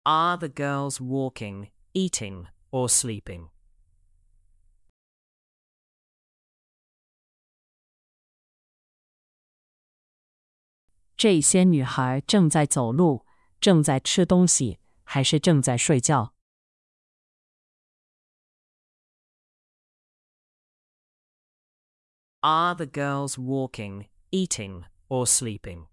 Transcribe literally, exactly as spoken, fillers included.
Are the girls walking, eating, or sleeping? 这些女孩正在走路，正在吃东西，还是正在睡觉？ Are the girls walking, eating, or sleeping?